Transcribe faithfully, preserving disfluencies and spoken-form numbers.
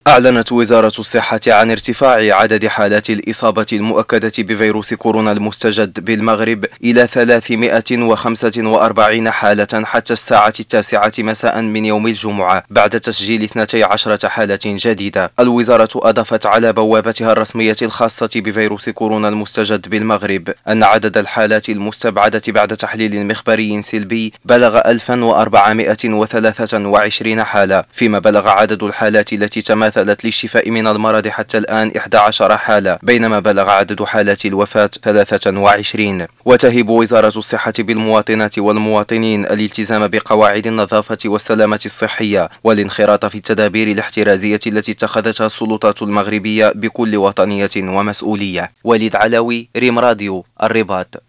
أعلنت وزارة الصحة عن ارتفاع عدد حالات الإصابة المؤكدة بفيروس كورونا المستجد بالمغرب إلى ثلاثمائة وخمسة وأربعين حالة حتى الساعة التاسعة مساء من يوم الجمعة، بعد تسجيل اثنتي عشرة حالة جديدة. الوزارة أضافت على بوابتها الرسمية الخاصة بفيروس كورونا المستجد بالمغرب أن عدد الحالات المستبعدة بعد تحليل مخبري سلبي بلغ ألفا وأربعمائة وثلاثة وعشرين حالة، فيما بلغ عدد الحالات التي تماثلت للشفاء من المرض حتى الآن إحدى عشرة حالة، بينما بلغ عدد حالات الوفاة ثلاثة وعشرين. وتهب وزارة الصحة بالمواطنات والمواطنين الالتزام بقواعد النظافة والسلامة الصحية والانخراط في التدابير الاحترازية التي اتخذتها السلطات المغربية بكل وطنية ومسؤولية. وليد علاوي، ريم راديو، الرباط.